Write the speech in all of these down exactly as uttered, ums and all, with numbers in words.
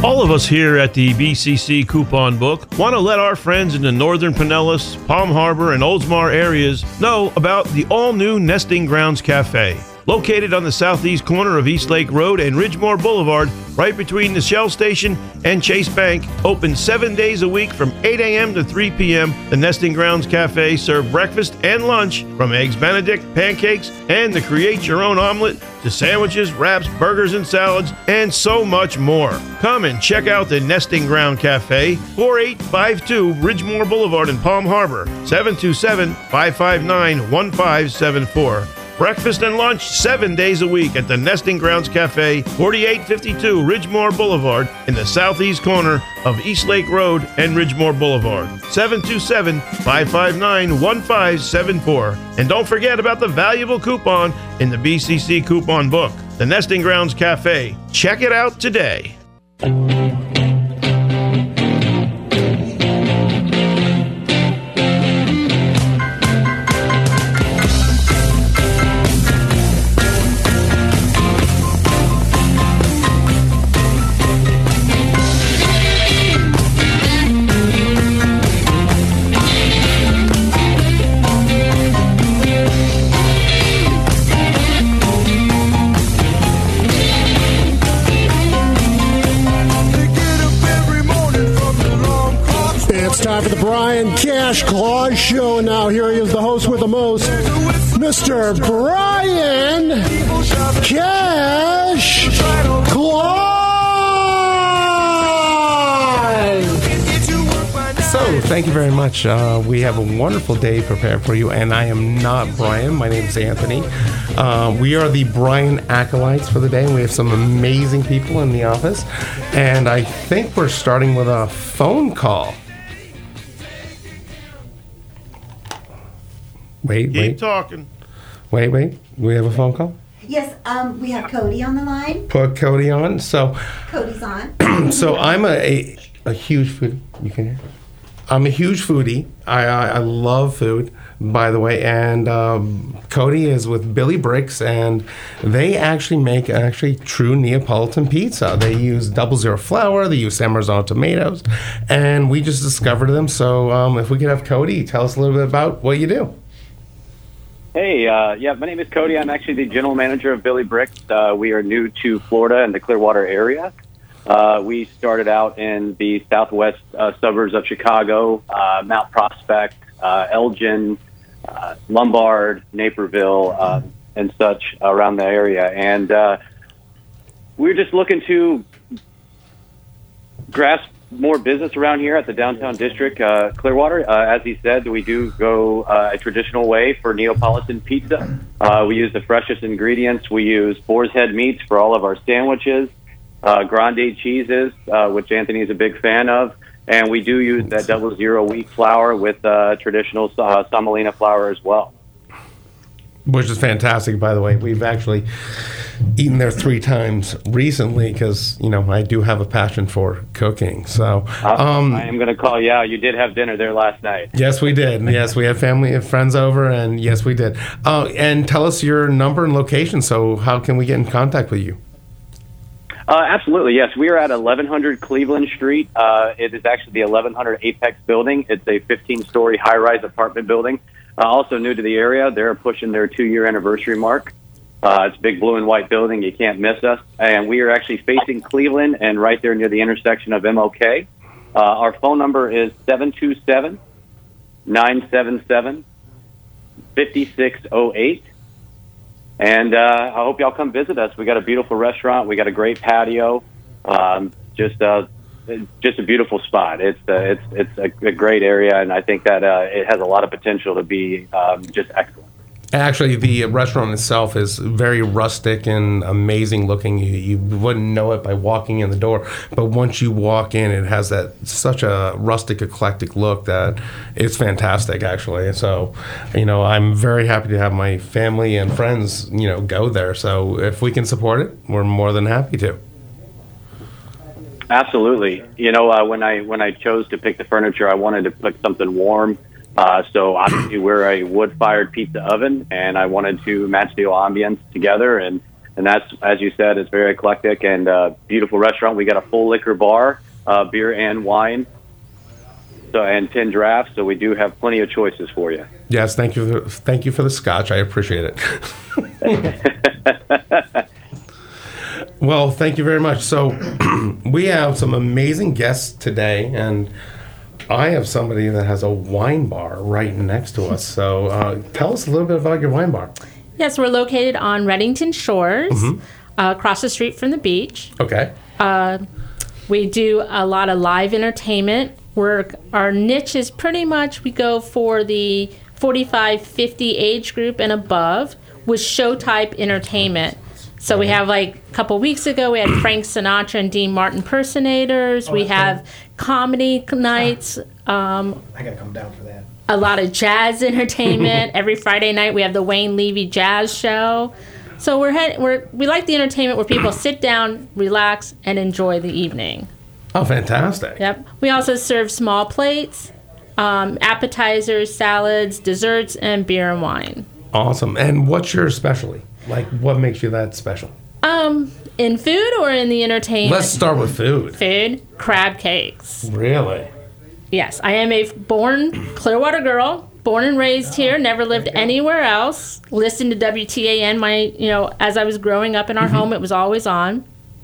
All of us here at the B C C Coupon Book want to let our friends in the Northern Pinellas, Palm Harbor, and Oldsmar areas know about the all-new Nesting Grounds Cafe. Located on the southeast corner of East Lake Road and Ridgemore Boulevard, right between the Shell Station and Chase Bank, open seven days a week from eight a.m. to three p.m. The Nesting Grounds Cafe serves breakfast and lunch, from Eggs Benedict, pancakes, and the create-your-own omelet, to sandwiches, wraps, burgers, and salads, and so much more. Come and check out the Nesting Ground Cafe, forty-eight fifty-two Ridgemore Boulevard in Palm Harbor, seven two seven, five five nine, one five seven four. Breakfast and lunch seven days a week at the Nesting Grounds Cafe, forty-eight fifty-two Ridgemore Boulevard in the southeast corner of East Lake Road and Ridgemore Boulevard. seven two seven, five five nine, one five seven four. And don't forget about the valuable coupon in the B C C Coupon Book. The Nesting Grounds Cafe. Check it out today. Time for the Brian Cash Claus Show. Now here he is, the host with the most, Mister Brian Cash Claus. So, thank you very much. Uh, we have a wonderful day prepared for you, and I am not Brian. My name is Anthony. Uh, we are the Brian Acolytes for the day, and we have some amazing people in the office. And I think we're starting with a phone call. Wait, Keep wait. talking. Wait, wait. We have a phone call? Yes, um, we have Cody on the line. Put Cody on. So, Cody's on. so I'm a, a, a huge foodie. You can hear? I'm a huge foodie. I, I, I love food, by the way. And um, Cody is with Billy Bricks, and they actually make actually true Neapolitan pizza. They use double zero flour. They use Amaretto tomatoes, and we just discovered them. So um, if we could have Cody tell us a little bit about what you do. Hey, uh, yeah, my name is Cody. I'm actually the general manager of Billy Bricks. Uh, we are new to Florida and the Clearwater area. Uh, we started out in the southwest uh, suburbs of Chicago, uh, Mount Prospect, uh, Elgin, uh, Lombard, Naperville, uh, and such around the area. And uh, we're just looking to grasp more business around here at the downtown district, uh, Clearwater. Uh, as he said, we do go uh, a traditional way for Neapolitan pizza. Uh, we use the freshest ingredients. We use boar's head meats for all of our sandwiches, uh, grande cheeses, uh, which Anthony is a big fan of, and we do use that double zero wheat flour with uh, traditional uh, semolina flour as well. Which is fantastic, by the way. We've actually eaten there three times recently because, you know, I do have a passion for cooking. So um, I am going to call you out. You did have dinner there last night. Yes, we did. Yes, we had family and friends over, and yes, we did. Uh, and tell us your number and location. So how can we get in contact with you? Uh, absolutely, yes. We are at eleven hundred Cleveland Street. Uh, it is actually the eleven hundred Apex building. It's a fifteen-story high-rise apartment building. Uh, also new to the area, they're pushing their two-year anniversary mark. Uh, it's a big blue and white building. You can't miss us. And we are actually facing Cleveland and right there near the intersection of M L K. Uh, our phone number is seven two seven, nine seven seven, five six zero eight. And uh, I hope y'all come visit us. We got a beautiful restaurant. We got a great patio. Um, just uh, just a beautiful spot. It's uh, it's it's a, a great area, and I think that uh, it has a lot of potential to be um, just excellent. Actually, the restaurant itself is very rustic and amazing looking. You, you wouldn't know it by walking in the door, but once you walk in, it has that such a rustic, eclectic look that it's fantastic, actually. So, you know, I'm very happy to have my family and friends, you know, go there. So if we can support it, we're more than happy to. Absolutely. You know, uh, when I when I chose to pick the furniture, I wanted to pick something warm. Uh, so obviously we're a wood-fired pizza oven, and I wanted to match the ambience together. And and that's, as you said, it's very eclectic and uh, beautiful restaurant. We got a full liquor bar, uh, beer and wine, so and ten drafts. So we do have plenty of choices for you. Yes, thank you. For, thank you for the scotch. I appreciate it. Well, thank you very much. So we have some amazing guests today, and I have somebody that has a wine bar right next to us. So uh, tell us a little bit about your wine bar. Yes, we're located on Reddington Shores, Mm-hmm. uh, across the street from the beach. Okay. Uh, we do a lot of live entertainment. We're, our niche is pretty much we go for the forty-five fifty age group and above with show type entertainment. So we have, like, a couple weeks ago, we had Frank Sinatra and Dean Martin impersonators. Oh, we that's have comedy nights, um, I gotta come down for that. a lot of jazz entertainment. Every Friday night we have the Wayne Levy Jazz Show. So we're, head, we're we like the entertainment where people sit down, relax, and enjoy the evening. Oh, fantastic. Yep. We also serve small plates, um, appetizers, salads, desserts, and beer and wine. Awesome. And what's your specialty? Like, what makes you that special? Um, in food or in the entertainment? Let's start with food. Food, crab cakes. Really? Yes, I am a born Clearwater girl, born and raised here, never lived anywhere else. Listened to W T A N, my, you know, as I was growing up in our home, it was always on.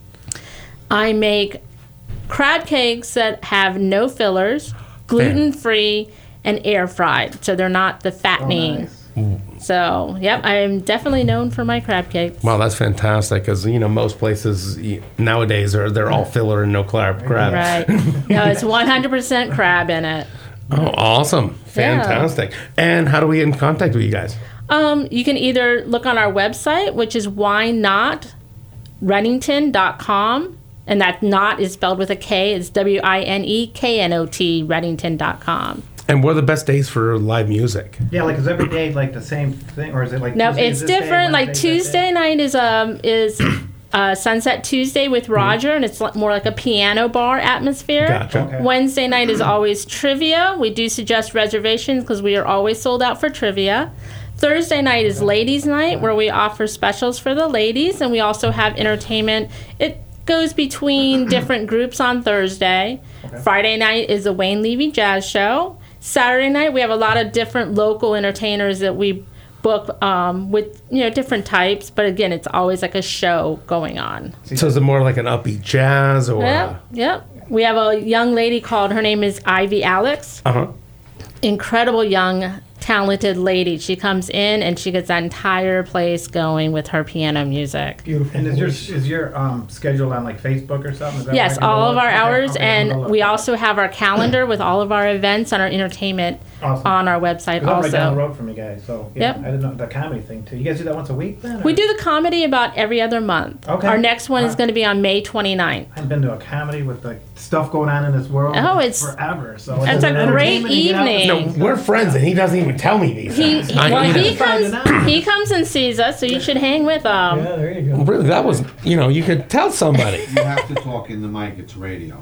I make crab cakes that have no fillers, gluten-free, and air fried, so they're not the fattening. Oh, nice. So, yep, I'm definitely known for my crab cakes. Wow, that's fantastic. Because you know most places y- nowadays are they're all filler and no crab. crab. Right. No, it's one hundred percent crab in it. Oh, awesome! Fantastic. And how do we get in contact with you guys? Um, you can either look on our website, which is why not reddington dot com, and that not is spelled with a K. It's W I N E K N O T, reddington dot com. And what are the best days for live music? Yeah, like is every day like the same thing, or is it like No, Tuesday, it's is this day, different. Like Wednesday, that Tuesday day? night is um is uh, Sunset Tuesday with Roger, and it's li- more like a piano bar atmosphere. Gotcha. Okay. Wednesday night is always trivia. We do suggest reservations because we are always sold out for trivia. Thursday night is ladies' night, where we offer specials for the ladies, and we also have entertainment. It goes between different groups on Thursday. Okay. Friday night is the Wayne Levy Jazz Show. Saturday night, we have a lot of different local entertainers that we book um, with, you know, different types. But again, it's always like a show going on. So is it more like an upbeat jazz or? Yep, yep. We have a young lady called, her name is Ivy Alex. Uh huh. Incredible young, talented lady. She comes in and she gets that entire place going with her piano music. Beautiful. And is your is your um, schedule on like Facebook or something? Is that Yes, where I can go all of look? our Okay, hours, okay, I'm gonna and look. we also have our calendar with all of our events and our entertainment Awesome. on our website 'Cause I'm right down the also. road from you guys, so yeah, Yep. I didn't know the comedy thing too. You guys do that once a week then? We or- do the comedy about every other month. Okay. Our next one is Wow. going to be on May twenty-ninth. I haven't been to a comedy with the stuff going on in this world. Oh, it's- forever. So it's it's a an great entertainment to get out evening. and- No, we're friends, and he doesn't even tell me these He, things. he- I- well, you know, he comes. Find it out. He comes and sees us, so you should hang with him. Yeah, there you go. Really, that was you know you could tell somebody. You have to talk in the mic. It's radio.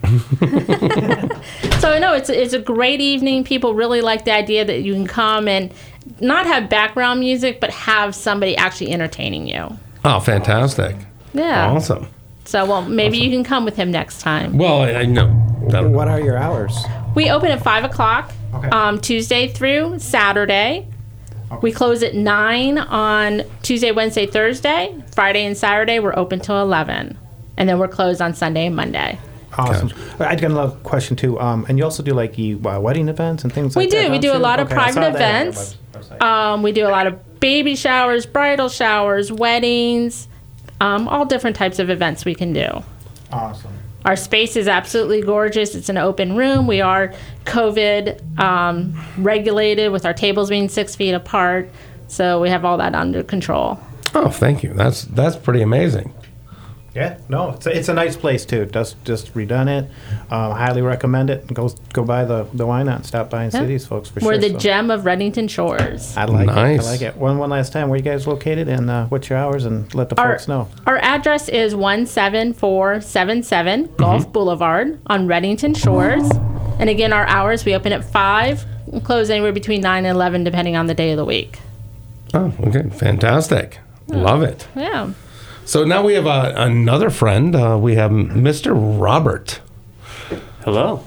So no, it's it's a great evening. People really like the idea that you can come and not have background music, but have somebody actually entertaining you. Oh, fantastic! Yeah. Awesome. So well, maybe you can come with him next time. Well, I, I know. That'll- What are your hours? We open at five o'clock, Okay. um, Tuesday through Saturday. We close at nine on Tuesday, Wednesday, Thursday. Friday and Saturday we're open till eleven, and then we're closed on Sunday and Monday. Awesome. I got another question too. Um, and you also do like you uh, wedding events and things We like that. do. We don't do a you? lot of Okay, I saw private that on your events. web- website. Um, we do a lot of baby showers, bridal showers, weddings, um, all different types of events we can do. Awesome. Our space is absolutely gorgeous. It's an open room. We are COVID um, regulated with our tables being six feet apart. So we have all that under control. Oh, thank you. That's that's pretty amazing. Yeah, no, it's a, it's a nice place too. Just just redone it. Um, highly recommend it. Go go by the the Why Not? Stop by and see Yeah. these folks for We're sure. the so. gem of Reddington Shores. I like Nice. it. I like it. One one last time, where you guys located and uh, what's your hours, and let the Our, folks know. our address is one seven four seven seven Gulf Boulevard on Reddington Shores. And again, our hours, we open at five and close anywhere between nine and eleven, depending on the day of the week. Oh, okay. Fantastic. Love it. Yeah. So now we have uh, another friend. Uh, we have Mister Robert. Hello.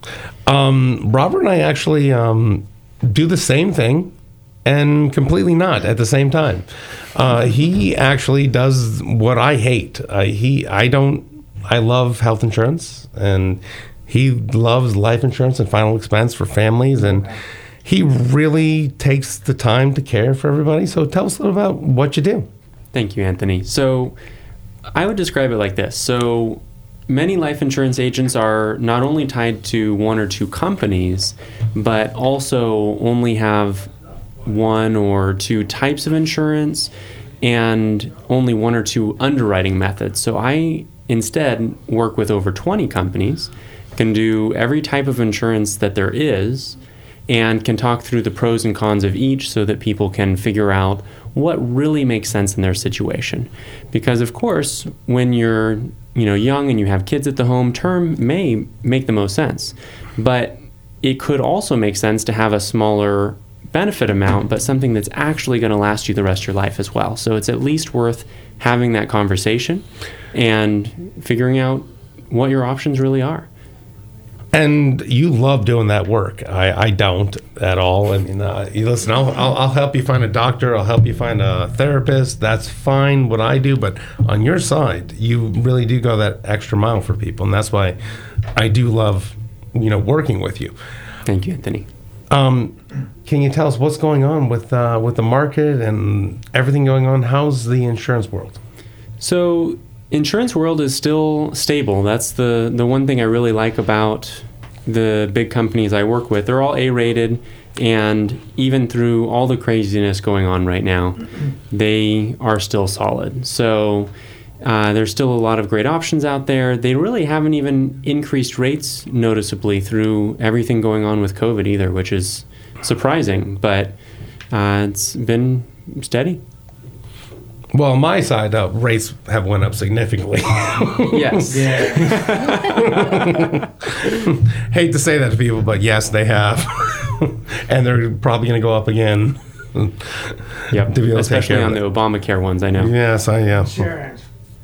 Um, Robert and I actually um, do the same thing and completely not at the same time. Uh, he actually does what I hate. Uh, he, I don't, I love health insurance, and he loves life insurance and final expense for families, and he really takes the time to care for everybody. So tell us a little about what you do. Thank you, Anthony. So I would describe it like this. So many life insurance agents are not only tied to one or two companies, but also only have one or two types of insurance and only one or two underwriting methods. So I instead work with over twenty companies, can do every type of insurance that there is, and can talk through the pros and cons of each so that people can figure out what really makes sense in their situation. Because of course, when you're you know young and you have kids at the home, term may make the most sense. But it could also make sense to have a smaller benefit amount, but something that's actually going to last you the rest of your life as well. So it's at least worth having that conversation and figuring out what your options really are. And you love doing that work. I, I don't at all. I mean, uh, you listen, I'll, I'll, I'll help you find a doctor. I'll help you find a therapist. That's fine what I do. But on your side, you really do go that extra mile for people. And that's why I do love, you know, working with you. Thank you, Anthony. Um, can you tell us what's going on with uh, with the market and everything going on? How's the insurance world? So insurance world is still stable. That's the, the one thing I really like about the big companies I work with. They're all A-rated, and even through all the craziness going on right now, they are still solid. So uh, there's still a lot of great options out there. They really haven't even increased rates noticeably through everything going on with COVID either, which is surprising, but uh, it's been steady. Well, on my side, uh, rates have went up significantly. Yes. Hate to say that to people, but yes, they have. And they're probably going to go up again. Yep. To be able to Especially take care on of the Obamacare ones, I know. Yes, I am. Insurance.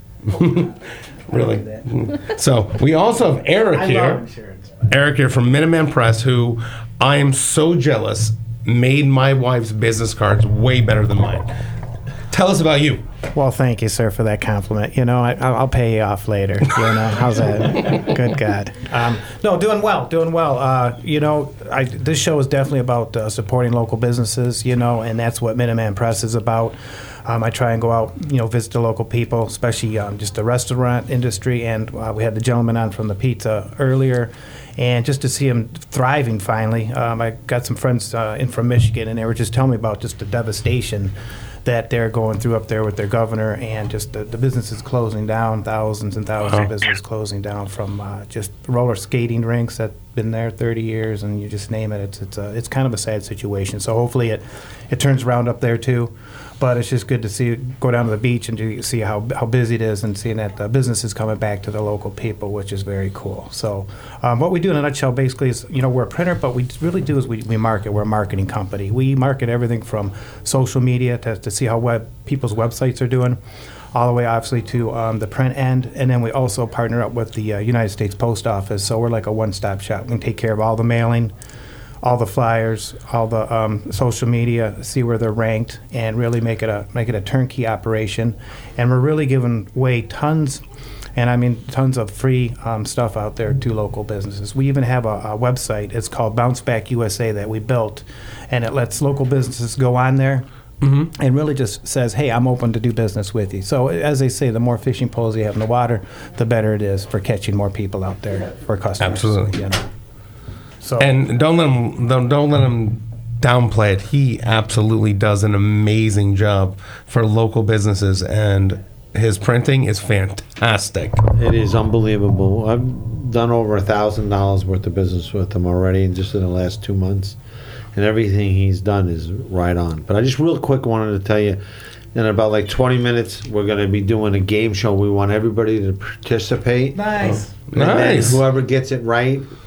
Really. So we also have Eric I here. love insurance. Eric here from Minuteman Press, who I am so jealous made my wife's business cards way better than mine. Tell us about you. Well, thank you, sir, for that compliment. You know, I, I'll pay you off later. You know, how's that? Good God. Um, no, doing well, doing well. Uh, you know, I, this show is definitely about uh, supporting local businesses, you know, and that's what Minuteman Press is about. Um, I try and go out, you know, visit the local people, especially um, just the restaurant industry. And uh, we had the gentleman on from the pizza earlier. And just to see him thriving finally, um, I got some friends uh, in from Michigan, and they were just telling me about just the devastation that they're going through up there with their governor, and just the, the businesses closing down, thousands and thousands of businesses closing down, from uh, just roller skating rinks that been there thirty years, and you just name it. It's it's a, it's kind of a sad situation. So hopefully it it turns around up there too. But it's just good to see go down to the beach and to see how how busy it is, and seeing that the business is coming back to the local people, which is very cool. So um, what we do in a nutshell basically is, you know, we're a printer, but we really do is we, we market. We're a marketing company. We market everything from social media to, to see how web people's websites are doing, all the way obviously to um, the print end, and then we also partner up with the uh, United States Post Office. So we're like a one-stop shop. We can take care of all the mailing, all the flyers, all the um, social media, see where they're ranked, and really make it a make it a turnkey operation. And we're really giving away tons, and I mean tons of free um, stuff out there to local businesses. We even have a, a website. It's called Bounce Back U S A that we built, and it lets local businesses go on there. Mm-hmm. And really just says, hey, I'm open to do business with you. So as they say, the more fishing poles you have in the water, the better it is for catching more people out there for customers. Absolutely. You know? So, and don't let him don't, don't let him downplay it. He absolutely does an amazing job for local businesses, and his printing is fantastic. It is unbelievable. I've done over a thousand dollars worth of business with him already, just in the last two months, and everything he's done is right on. But I just real quick wanted to tell you, in about like twenty minutes, we're going to be doing a game show. We want everybody to participate. Nice. And then Nice. whoever gets it right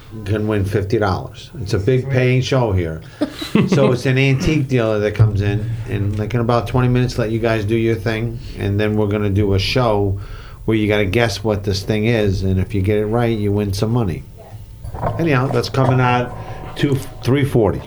can win fifty dollars. It's a big paying show here. So it's an antique dealer that comes in, and like in about twenty minutes, let you guys do your thing, and then we're going to do a show where you got to guess what this thing is, and if you get it right, you win some money. Anyhow, that's coming out two three forty.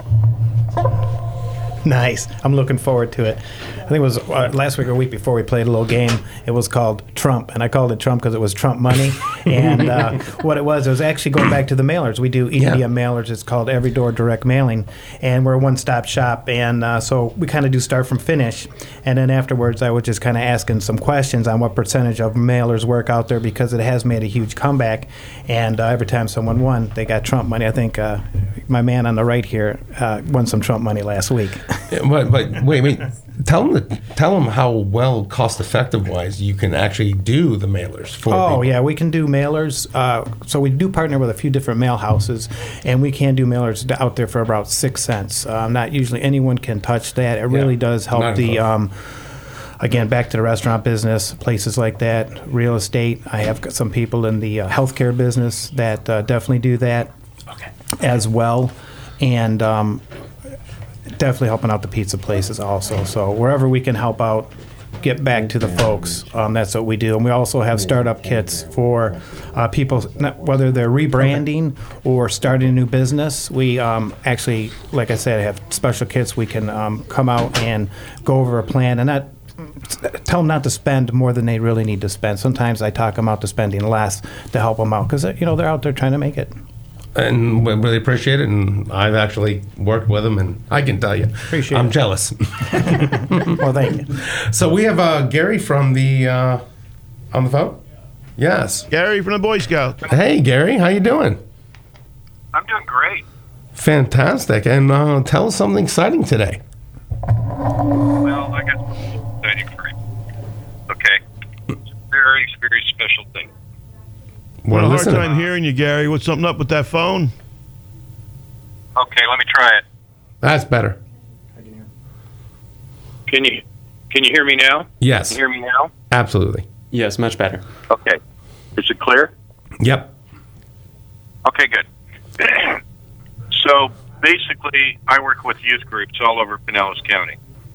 Nice. I'm looking forward to it. I think it was uh, last week or week before we played a little game. It was called Trump, and I called it Trump because it was Trump money. And uh, what it was, it was actually going back to the mailers. We do E D M yeah. mailers. It's called Every Door Direct Mailing, and we're a one-stop shop. And uh, so we kind of do start from finish, and then afterwards I was just kind of asking some questions on what percentage of mailers work out there, because it has made a huge comeback. And uh, every time someone won, they got Trump money. I think uh, my man on the right here uh, won some Trump money last week. Yeah, but, but wait, wait. Tell them, the, tell them how well cost-effective wise you can actually do the mailers for. Oh people. yeah, we can do mailers. Uh, so we do partner with a few different mail houses, and we can do mailers out there for about six cents. Uh, not usually anyone can touch that. It really Yeah, does help not the. close. Um, Again, back to the restaurant business, places like that, real estate. I have got some people in the uh, healthcare business that uh, definitely do that Okay. as well, and um, definitely helping out the pizza places also. So wherever we can help out, get back to the folks, um, that's what we do. And we also have startup kits for uh, people, not- whether they're rebranding or starting a new business. We um, actually, like I said, have special kits. We can um, come out and go over a plan and not tell them not to spend more than they really need to spend. Sometimes I talk them out to spending less to help them out, because you know they're out there trying to make it. And we really appreciate it. And I've actually worked with them, and I can tell you, Appreciate I'm it. jealous. Well, thank you. So we have uh, Gary from the uh, on the phone. Yes. Gary from the Boy Scouts. Hey, Gary, how you doing? I'm doing great. Fantastic. And uh, tell us something exciting today. Well, I got something exciting for you. Okay. It's a very, very special thing. We're a hard listening. time hearing you, Gary. What's something up with that phone? Okay, let me try it. That's better. Can you can you hear me now? Yes. Can you hear me now? Absolutely. Yes, much better. Okay. Is it clear? Yep. Okay, good. So basically, I work with youth groups all over Pinellas County.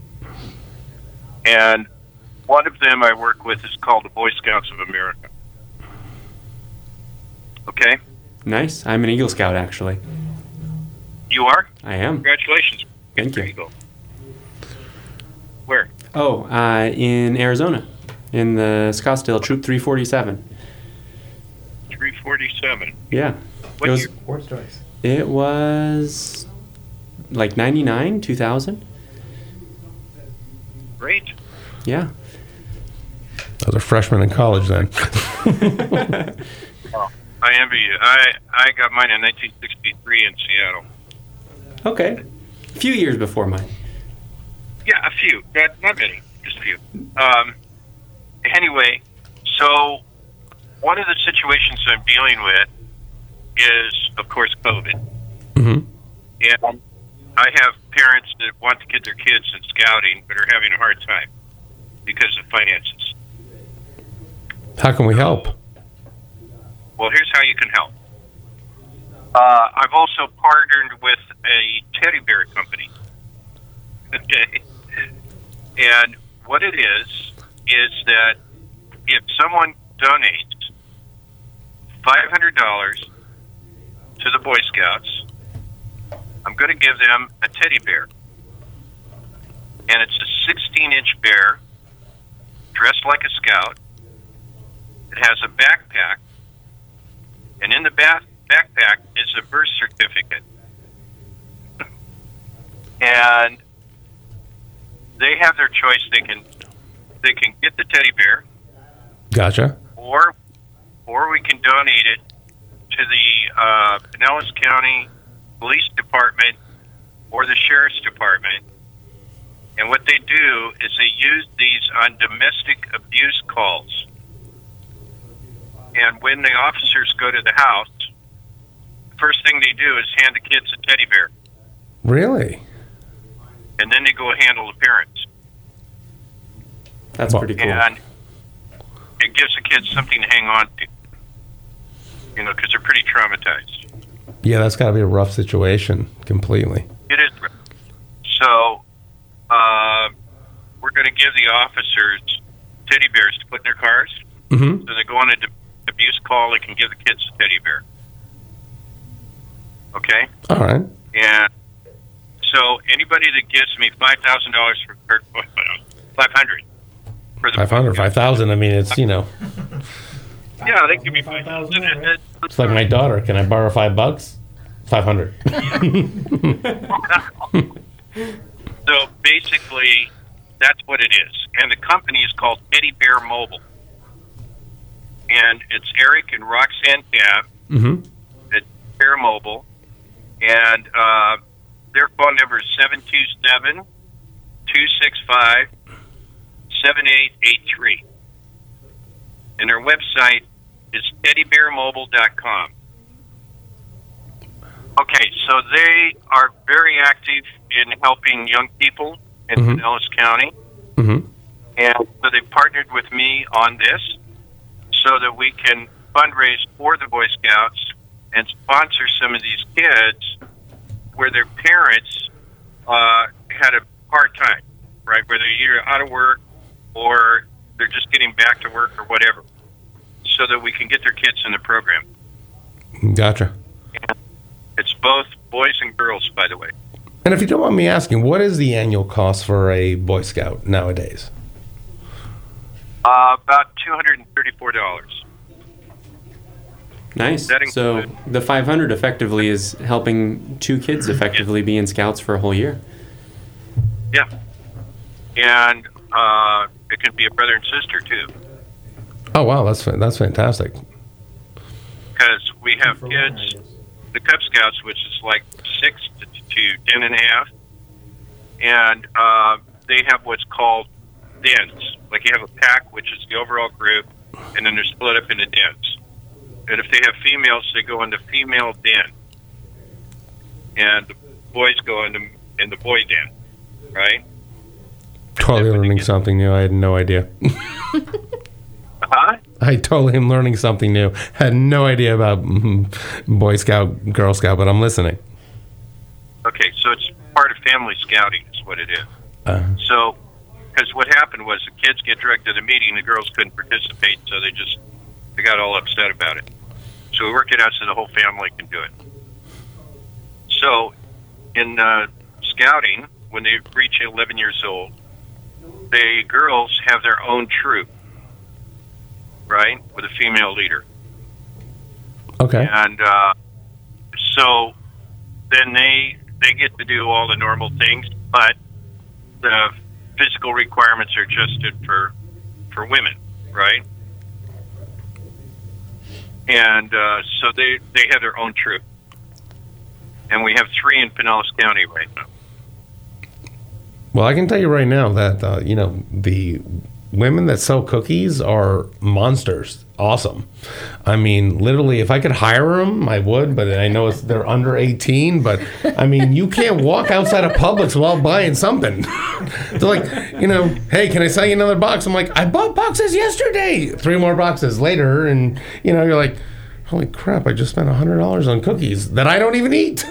And one of them I work with is called the Boy Scouts of America. Okay? Nice. I'm an Eagle Scout, actually. You are? I am. Congratulations. Thank There you. you go. Where? Oh, uh, in Arizona, in the Scottsdale Troop three forty-seven. three forty-seven. Yeah. What it was. year? Sports choice. It was like ninety-nine, two thousand. Great. Yeah. I was a freshman in college then. Oh, I envy you. I, I got mine in nineteen sixty-three in Seattle. Okay. A few years before mine. Yeah, a few. Not, not many. Just a few. Um, anyway, so one of the situations I'm dealing with is, of course, COVID. Mm-hmm. And I have parents that want to get their kids in scouting but are having a hard time because of finances. How can we help? Well, here's how you can help. Uh, I've also partnered with a teddy bear company. Okay. And what it is, is that if someone donates five hundred dollars to the Boy Scouts, I'm going to give them a teddy bear. And it's a sixteen-inch bear, dressed like a scout. It has a backpack. And in the back, backpack is a birth certificate. And they have their choice. They can they can get the teddy bear, Gotcha. or or we can donate it to the uh, Pinellas County Police Department or the Sheriff's Department. And what they do is they use these on domestic abuse calls. And when the officers go to the house, the first thing they do is hand the kids a teddy bear. Really? And then they go handle the parents. That's Well, pretty cool. And it gives the kids something to hang on to. You know, because they're pretty traumatized. Yeah, that's got to be a rough situation, completely. It is. So, uh, we're going to give the officers teddy bears to put in their cars. Mm-hmm. So they go on an abuse call, they can give the kids a teddy bear. Okay? All right. And so anybody that gives me five thousand dollars for, or five hundred for the five hundred, five thousand, I mean, it's, you know, yeah, they give me five thousand. it's like my daughter. Can I borrow five bucks? five hundred. So basically, that's what it is. And the company is called Teddy Bear Mobile. And it's Eric and Roxanne Tabb Mm-hmm. at Bear Mobile. And uh, their phone number is seven two seven, two six five, seven eight eight three. And their website is teddy bear mobile dot com. Okay, so they are very active in helping young people in Mhm. Pinellas County. Mm-hmm. And so they partnered with me on this so that we can fundraise for the Boy Scouts and sponsor some of these kids where their parents uh, had a hard time, right? Where they're either out of work or they're just getting back to work or whatever, so that we can get their kids in the program. Gotcha. And it's both boys and girls, by the way. And if you don't mind me asking, what is the annual cost for a Boy Scout nowadays? Uh, about two hundred thirty-four dollars. Nice. That So include- the five hundred effectively is helping two kids effectively be in Scouts for a whole year. Yeah. And uh, it can be a brother and sister, too. Oh, wow, that's fa- that's fantastic. Because we have kids, the Cub Scouts, which is like six to, to ten and a half, and uh, they have what's called dens. Like you have a pack, which is the overall group, and then they're split up into dens. And if they have females, they go into female den, and the boys go into in the boy den, right? Totally learning something new. I had no idea. Huh? I totally am learning something new. Had no idea about mm, Boy Scout, Girl Scout, but I'm listening. Okay, so it's part of family scouting is what it is. Uh, So, because what happened was the kids get dragged to the meeting, the girls couldn't participate, so they just they got all upset about it. So we worked it out so the whole family can do it. So, in uh, scouting, when they reach eleven years old, the girls have their own troop, right, with a female leader. okay. And uh, so then they they get to do all the normal things, but the physical requirements are adjusted for for women, right? And uh, so they they have their own troop, and we have three in Pinellas County right now. Well, I can tell you right now that, uh, you know, the women that sell cookies are monsters. Awesome. I mean, literally, if I could hire them, I would, but I know it's, they're under eighteen. But, I mean, you can't walk outside of Publix while buying something. They're like, you know, hey, can I sell you another box? I'm like, I bought boxes yesterday. Three more boxes later, and, you know, you're like, holy crap, I just spent one hundred dollars on cookies that I don't even eat.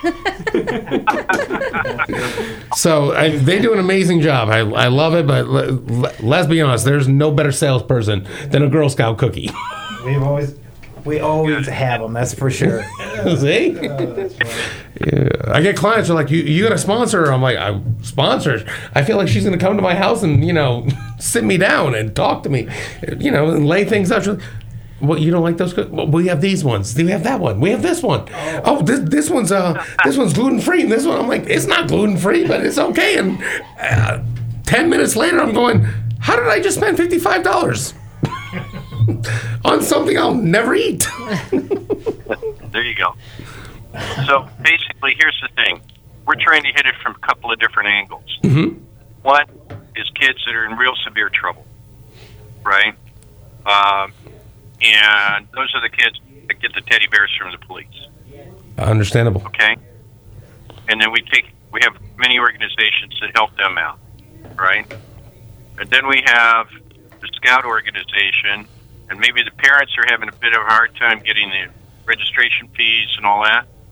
So I, they do an amazing job. I, I love it, but le, le, let's be honest. There's no better salesperson than a Girl Scout cookie. We've always, we always have them. That's for sure. See? Yeah. I get clients who are like, you, you got to sponsor her. I'm like, I sponsor. I feel like she's going to come to my house and, you know, sit me down and talk to me, you know, and lay things out. She's like, what, you don't like those? Co- well, we have these ones. We have that one. We have this one. Oh, oh this this one's uh this one's gluten free. And this one, I'm like, it's not gluten free, but it's okay. And uh, ten minutes later, I'm going, how did I just spend fifty-five dollars on something I'll never eat? There you go. So basically, here's the thing: we're trying to hit it from a couple of different angles. Mm-hmm. One is kids that are in real severe trouble, right? Um, and those are the kids that get the teddy bears from the police. Understandable. Okay. And then we take we have many organizations that help them out, right? And then we have the Scout organization, and maybe the parents are having a bit of a hard time getting the registration fees and all that.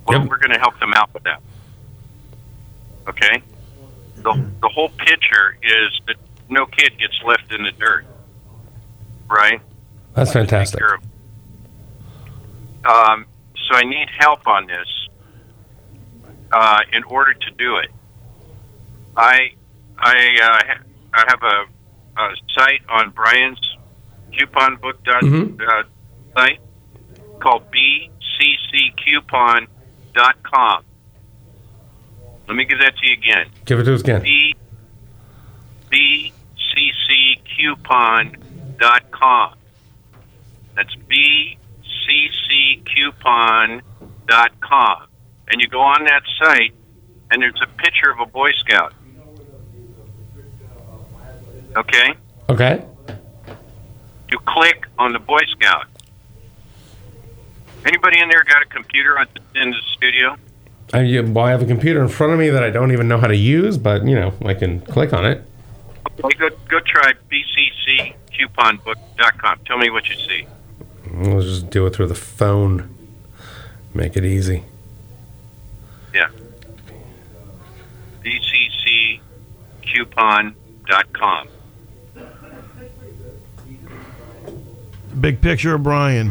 Well, we're going to help them out with that. Okay? The, the whole picture is that no kid gets left in the dirt. Right? That's fantastic. Um, so I need help on this uh, in order to do it. I I, uh, ha- I have a, a site on Brian's coupon book dot, Mm-hmm. uh, site called b c c coupon dot com. Let me give that to you again. Give it to us again. B B C C coupon dot com. That's B C C coupon dot com. And you go on that site, and there's a picture of a Boy Scout. Okay? Okay. You click on the Boy Scout. Anybody in there got a computer on, in the studio? I, yeah, well, I have a computer in front of me that I don't even know how to use, but, you know, I can click on it. Okay, go, go try B C C coupon book dot com. Tell me what you see. We'll just do it through the phone. Make it easy. Yeah. B C C coupon dot com. Big picture of Brian.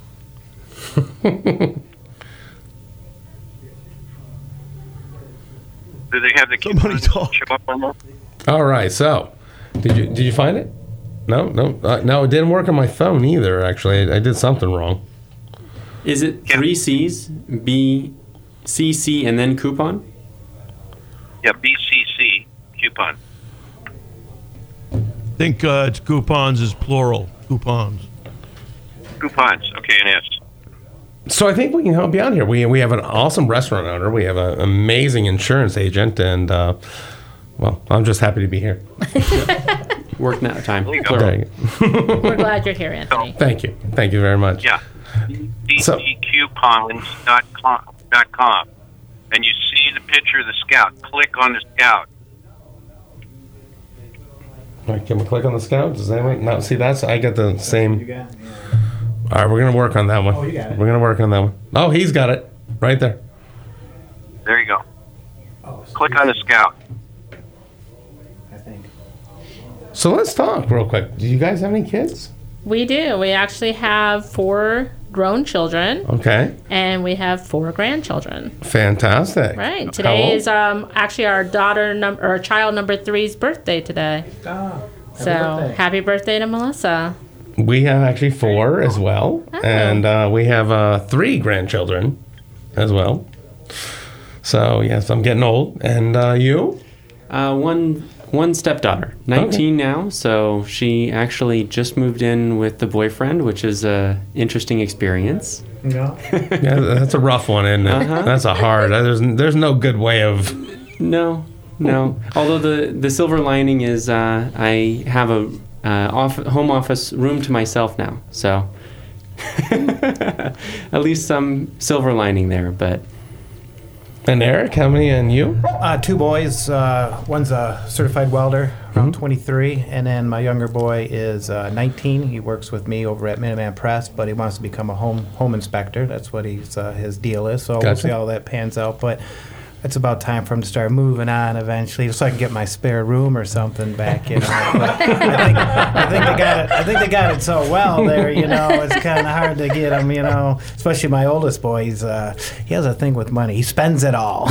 Do they have the Somebody talk. show up on there? All right, so did you did you find it? No, no, uh, no. It didn't work on my phone either. Actually, I, I did something wrong. Is it three C's? B, C, C, and then coupon? Yeah, B C C coupon. I think uh, it's coupons is plural. Coupons. Coupons. Okay, and S. So I think we can help you out here. We we have an awesome restaurant owner. We have an amazing insurance agent, and uh, well, I'm just happy to be here. Working out of time. There you go. There you go. We're glad you're here, Anthony. Thank you, thank you very much. Yeah. B C C coupons dot com. And you see the picture of the scout. Click on the scout. All right, can we click on the scout? Does anyone? No, see that's I got the same. You got? All right, we're gonna work on that one. Oh, you got it. We're gonna work on that one. Oh, he's got it right there. There you go. Oh, so Click on the scout. I think. So let's talk real quick. Do you guys have any kids? We do. We actually have four grown children, Okay, and we have four grandchildren. fantastic. Right. How Today old? is um actually our daughter number or child number three's birthday today. Oh, So happy birthday to Melissa. We have actually four as well, Oh. and uh, we have uh, three grandchildren as well. So yes, I'm getting old. And uh, you? Uh, one one stepdaughter, nineteen now, so she actually just moved in with the boyfriend, which is a interesting experience. No. Yeah, that's a rough one, isn't it? Uh-huh. That's a hard. There's there's no good way of. No, no. Although the the silver lining is uh, I have a uh, off, home office room to myself now, so at least some silver lining there. But And Eric, how many? And you? Uh, two boys. Uh, one's a certified welder, around Mm-hmm. twenty-three, and then my younger boy is uh, nineteen. He works with me over at Minuteman Press, but he wants to become a home home inspector. That's what he's uh, his deal is. So we'll Gotcha. see how that pans out. But it's about time for him to start moving on eventually, so I can get my spare room or something back. You know, but I think I think they got it. I think they got it so well there. You know, it's kind of hard to get him. You know, especially my oldest boy. He's uh, he has a thing with money. He spends it all.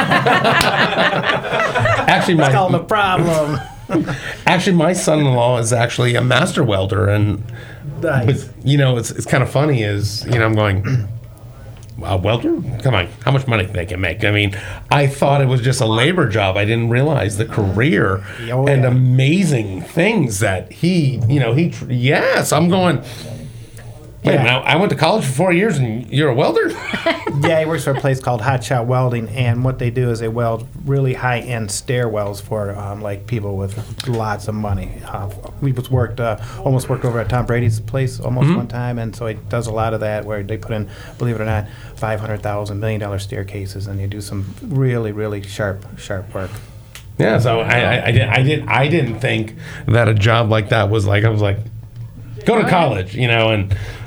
Actually, It's my called a problem. actually my son-in-law is actually a master welder, and Nice. but you know it's it's kind of funny. Is you know I'm going. A welder? Come on, how much money they can make? I mean, I thought it was just a labor job. I didn't realize the career Oh, and yeah. amazing things that he, you know, he. tr- Yes, I'm going. Wait a Yeah. minute, I went to college for four years, and you're a welder? Yeah, he works for a place called Hot Shot Welding, and what they do is they weld really high-end stairwells for um, like people with lots of money. Uh, we was worked uh, almost worked over at Tom Brady's place almost one time, and so he does a lot of that where they put in, believe it or not, five hundred thousand million dollar staircases, and they do some really really sharp sharp work. Yeah. So I, I, I did. I did. I didn't think that a job like that was like. I was like, go to college, you know, and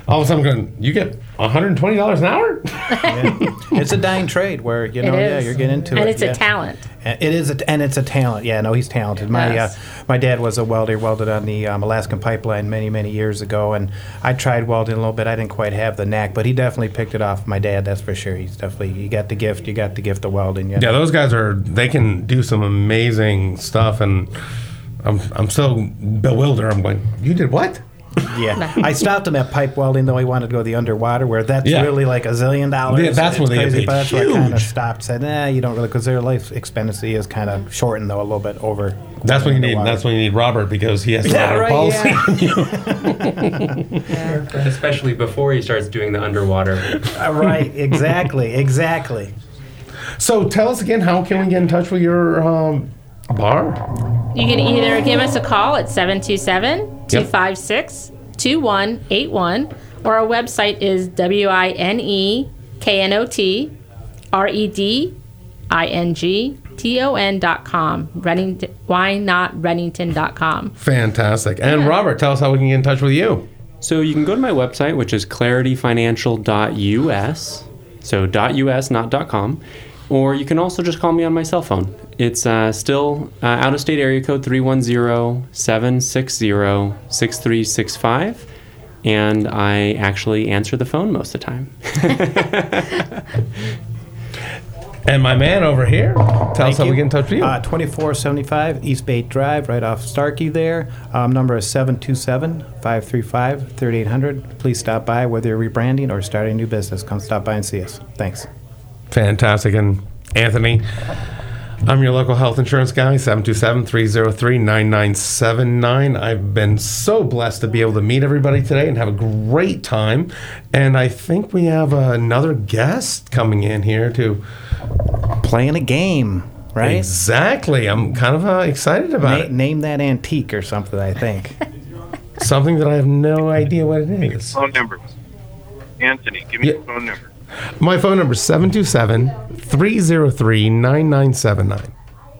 all of a sudden going, you get one hundred twenty dollars an hour? Yeah. It's a dying trade where, you know, It yeah, is. you're getting into and it. And it's yeah. a talent. It is, a, and it's a talent. Yeah, no, he's talented. My Yes. uh, my dad was a welder, welded on the um, Alaskan pipeline many, many years ago, and I tried welding a little bit. I didn't quite have the knack, but he definitely picked it off my dad, that's for sure. He's definitely, you got the gift, you got the gift of welding. You know? Yeah, those guys are, they can do some amazing stuff, and I'm, I'm so bewildered. I'm going, you did what? Yeah, I stopped him at pipe welding, though he wanted to go the underwater, where that's Yeah. really like a zillion dollars. Yeah, that's It's when they get crazy, paid but that's where I kind of huge. stopped. Said, nah, you don't really, because their life expectancy is kind of shortened though a little bit over. That's when you need. underwater. That's when you need Robert, because he has to Yeah, have a right, policy yeah. on you. Especially before he starts doing the underwater. Uh, right, exactly, exactly. So tell us again, how can we get in touch with your um, bar? You can either give us a call at seven two seven, two five six, two one eight one, or our website is W I N E K N O T R E D I N G T O N dot com. Reddington, why not Reddington dot com? Fantastic. And Robert, tell us how we can get in touch with you. So you can go to my website, which is clarity financial dot U S. So .us, not .com. Or you can also just call me on my cell phone. It's uh, still uh, out-of-state area code three one zero, seven six zero, six three six five. And I actually answer the phone most of the time. And my man over here, tell Thank us how you. we get in touch with you. Uh, twenty-four seventy-five East Bay Drive, right off Starkey there. Um, number is seven two seven, five three five, three eight zero zero. Please stop by, whether you're rebranding or starting a new business. Come stop by and see us. Thanks. Fantastic. And Anthony, I'm your local health insurance guy, seven two seven, three zero three, nine nine seven nine. I've been so blessed to be able to meet everybody today and have a great time. And I think we have another guest coming in here to Playing a game, right? Exactly. I'm kind of uh, excited about Na- it. Name that antique or something, I think. Something that I have no idea what it is. Phone number. Anthony, give me Yeah. your phone number. My phone number is seven two seven, three zero three, nine nine seven nine.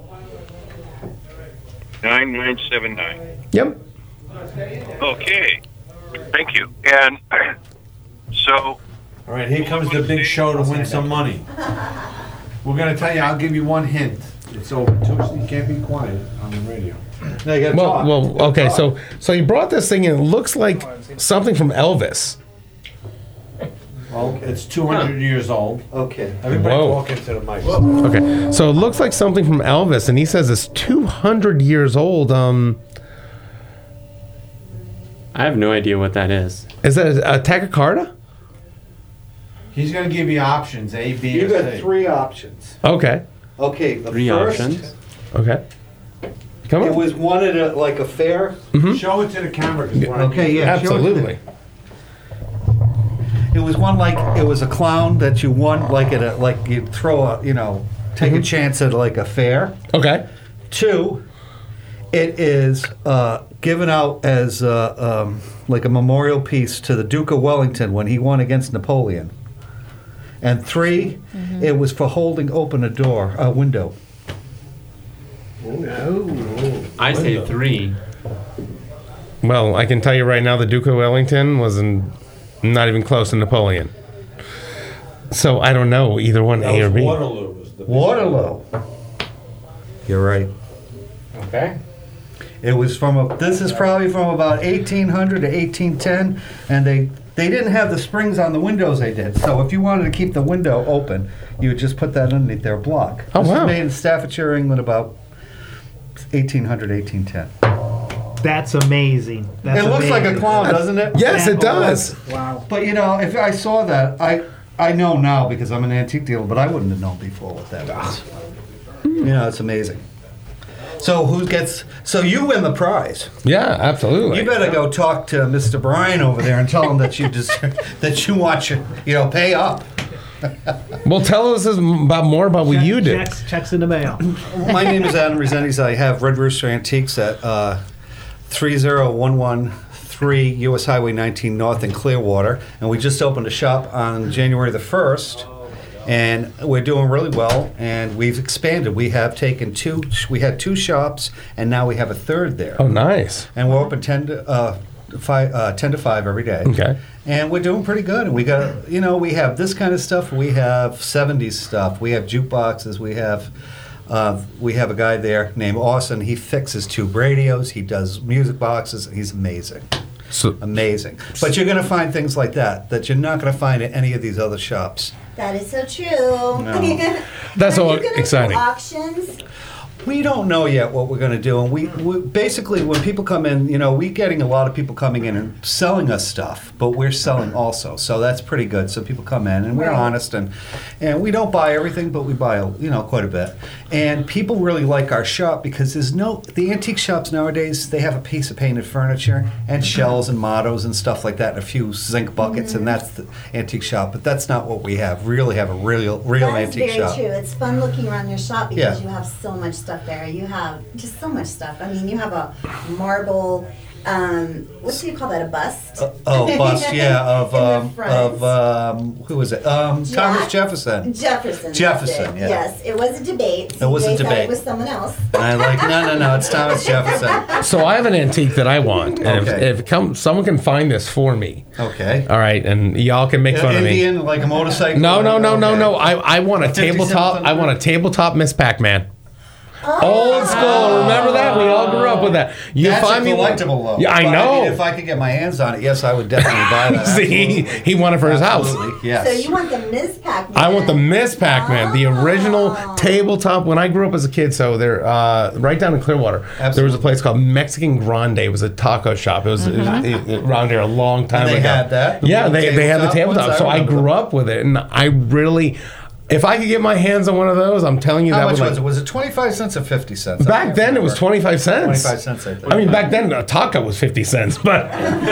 nine nine seven nine. Yep. Okay. Thank you. And so, All right, here comes the big show to win some money. We're gonna tell you. I'll give you one hint. It's over. Too, you can't be quiet on the radio. No, you gotta Well, talk. well, You gotta okay. talk. So, so you brought this thing in. It looks like something from Elvis. Well, it's two hundred years old. Okay. Everybody Whoa. walk into the mic. Okay, so it looks like something from Elvis, and he says it's two hundred years old. Um, I have no idea what that is. is that a, a Tachycarda? He's gonna give you options A, B, You and got C. three options. Okay, Okay, the Three first, options. okay. Come it on. was one at a, like a fair. Show it to the camera. 'cause we're on Okay, yeah. show it to the- Absolutely. It was one like it was a clown that you won, like at a like you throw a you know take a chance at like a fair. Okay. Two, it is uh, given out as uh, um, like a memorial piece to the Duke of Wellington when he won against Napoleon. And 3 it was for holding open a door, a window. I say three. Well, I can tell you right now, the Duke of Wellington was in, not even close to Napoleon. So I don't know either one, That A or was B. Waterloo. Was the Waterloo. You're right. Okay. It was from a. This is probably from about eighteen hundred to eighteen ten, and they they didn't have the springs on the windows they did. So if you wanted to keep the window open, you would just put that underneath their block. Oh, this wow. was made in Staffordshire, England, about eighteen hundred, eighteen ten. That's amazing. That's It looks like a amazing. clown, doesn't it? Yes, it does. Wow. But you know, if I saw that, I I know now because I'm an antique dealer, but I wouldn't have known before what that was. You know, it's amazing. So who gets? So you win the prize. Yeah, absolutely. You better go talk to Mister Bryan over there and tell him that you just that you want your you know pay up. Well, tell us about more about what you do. Checks, checks in the mail. My name is Adam Resendes. I have Red Rooster Antiques at uh, three zero one one three U S Highway nineteen North in Clearwater, and we just opened a shop on January the first. And we're doing really well, and we've expanded. We have taken two. We had two shops, and now we have a third there. Oh, nice. And we're open ten to uh, five, uh, ten to five every day. Okay. and we're doing pretty good. And we got, you know, we have this kind of stuff. We have seventies stuff. We have jukeboxes. We have, uh, we have a guy there named Austin. He fixes tube radios. He does music boxes. He's amazing. So, amazing. But you're going to find things like that that you're not going to find at any of these other shops. That is so true. No. That's Are all you gonna do exciting. Auctions. We don't know yet what we're going to do, and we, we basically when people come in, you know, we're getting a lot of people coming in and selling us stuff, but we're selling also, so that's pretty good. So people come in, and we're Right. honest, and and we don't buy everything, but we buy you know quite a bit, and people really like our shop because there's no the antique shops nowadays. They have a piece of painted furniture and shells and mottos and stuff like that, and a few zinc buckets, and that's the antique shop. But that's not what we have. We really have a real real That's antique very shop. true. It's fun looking around your shop because Yeah. you have so much stuff there. You have just so much stuff. I mean, you have a marble. Um, what do you call that? A bust? Uh, oh, bust, yeah, of In the um, front. of um, who was it? Um, Jack- Thomas Jefferson. Jefferson. that's Jefferson, it. yeah. Yes, it was a debate. It was a C J thought debate. It was someone else. And I like no, no, no. It's Thomas Jefferson. So I have an antique that I want, and Okay. if, if come, someone can find this for me, Okay. all right, and y'all can make fun of me. Indian, like a motorcycle. No, no, no, no, Okay. no. I, I want a fifty tabletop. cents I on want a tabletop Miss Pac-Man. Old school. Remember that? We all grew up with that. You That's find a me one- collectible, though. Yeah, I But know. mean, if I could get my hands on it, yes, I would definitely buy that. See, he, he won it for his house. Absolutely, yes. So you want the Miz Pac-Man? I want the Miss Pac-Man, the original tabletop. When I grew up as a kid, so there, uh, right down in Clearwater, there was a place called Mexican Grande. It was a taco shop. It was, it was it- it- around there a long time And they ago. had that? The Yeah, little they, they had the tabletop tabletop. ones? So I I remember grew up with it, and I really, if I could get my hands on one of those, I'm telling you How that much would was like, it? Was it twenty-five cents or fifty cents? I Back can't then, it was remember. twenty-five cents. twenty-five cents, I think. I mean, back then, a taco was fifty cents, but.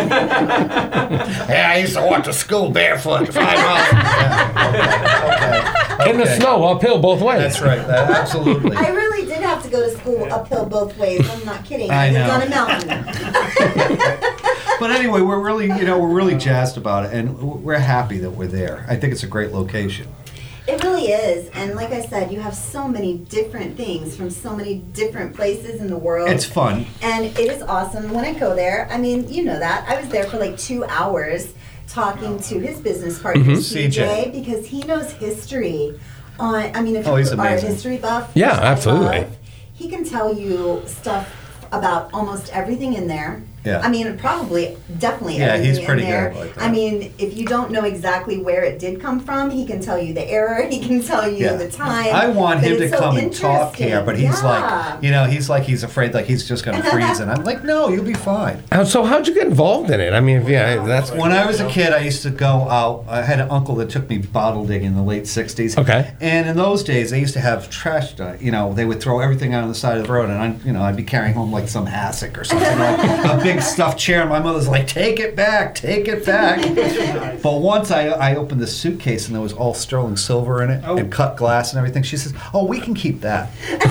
Yeah, I used to walk to school barefoot. Five miles. Yeah, okay, okay. In the Okay. snow, uphill both ways. That's right. That, absolutely. I really did have to go to school uphill both ways. I'm not kidding. I lived know. on a mountain. But anyway, we're really, you know, we're really jazzed about it, and we're happy that we're there. I think it's a great location. It really is. And like I said, you have so many different things from so many different places in the world. It's fun. And it is awesome when I go there. I mean, you know that. I was there for like two hours talking to his business partner, Mhm. C J, C J. because he knows history on, I mean, if Oh, he's you are a amazing. history buff, Yeah, which I absolutely. love, he can tell you stuff about almost everything in there. Yeah. I mean, probably, definitely Yeah, everything he's pretty in there. good like that. I mean, if you don't know exactly where it did come from, he can tell you the error. He can tell you Yeah. the time. I want but him to it's so come and talk here, but he's interesting. like, you know, he's like he's afraid like he's just going to freeze, and I'm like, no, you'll be fine. Uh, So how'd you get involved in it? I mean, yeah, that's When I was a kid, I used to go out. I had an uncle that took me bottle digging in the late sixties. Okay. And in those days, they used to have trash. uh, You know, they would throw everything out on the side of the road, and I, you know, I'd be carrying home like some hassock or something, like a big stuffed chair. And my mother's like, "Take it back, take it back." But once I, I opened the suitcase, and there was all sterling silver in it and cut glass and everything. She says, "Oh, we can keep that."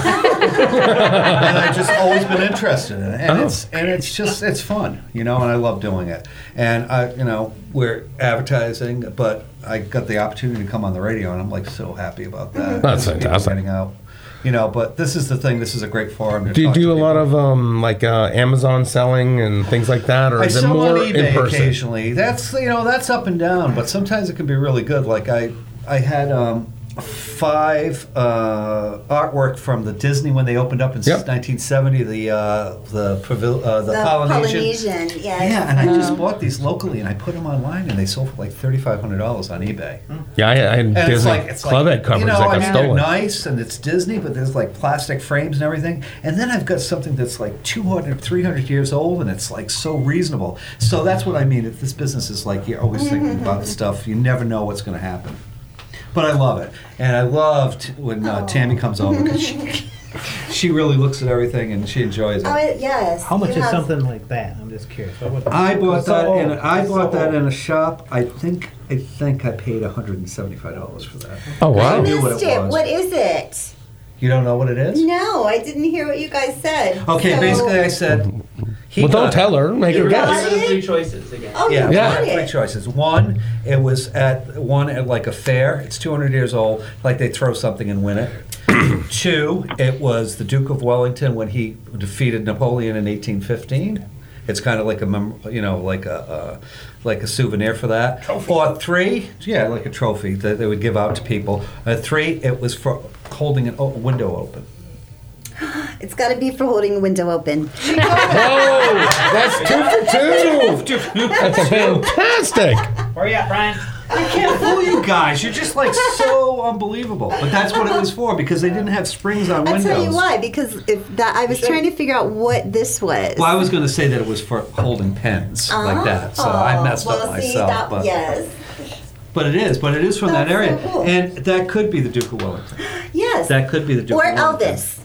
And I've just always been interested in it, and Oh. it's and it's just it's fun, you know, and I love doing it. And I, you know, we're advertising, but I got the opportunity to come on the radio, and I'm like so happy about that. That's People fantastic. Getting out, you know. But this is the thing. This is a great forum. To Do you talk do to a lot people. of um, like uh, Amazon selling and things like that, or I is it sell more on in eBay person? occasionally. That's you know that's up and down, but sometimes it can be really good. Like I I had um, five uh, artwork from the Disney when they opened up in Yep. nineteen seventy. The uh, the pavil- uh, the, The Polynesian. Polynesian, yes. Yeah, and I just Um, bought these locally, and I put them online, and they sold for like thirty five hundred dollars on eBay. Yeah, I, I had And Disney it's like it's Club like, Ed covers you know, that I got mean, stolen. they're nice, and it's Disney, but there's like plastic frames and everything. And then I've got something that's like two hundred, three hundred years old, and it's like so reasonable. So that's what I mean. If this business is like you're always thinking about stuff, you never know what's going to happen. But I love it, and I loved when uh, Tammy comes over because she, she really looks at everything and she enjoys it. Oh, it- yes. How much you is have- something like that? I'm just curious. What would- I bought It's so that. In a, old. I It's so bought that old. in a shop. I think. I think I paid one hundred and seventy-five dollars for that. Oh I wow! I knew what missed it it. was. What is it? You don't know what it is? No, I didn't hear what you guys said. Okay, So- basically I said. He Well, don't got- tell her. Make her You got guess. it? Three choices again. Oh, Yeah, you Yeah. got three it. choices. One, it was at one at like a fair. It's two hundred years old. Like they throw something and win it. Two, it was the Duke of Wellington when he defeated Napoleon in eighteen fifteen. It's kind of like a mem- you know like a uh, like a souvenir for that. Trophy. Or three, yeah, like a trophy that they would give out to people. Uh, three, it was for holding an o- window open. It's got to be for holding a window open. Oh, that's two for two. That's fantastic. Where you at, Brian? I can't fool you guys. You're just like so unbelievable. But that's what it was for because they didn't have springs on I'll windows. tell you why. Because if that, I was trying to figure out what this was. Well, I was going to say that it was for holding pens like that. So I messed well, up see, myself. that, but, yes. but it is. But it is from That's that area. so cool. And that could be the Duke of Wellington. Yes. That could be the Duke Or of Wellington. Elvis.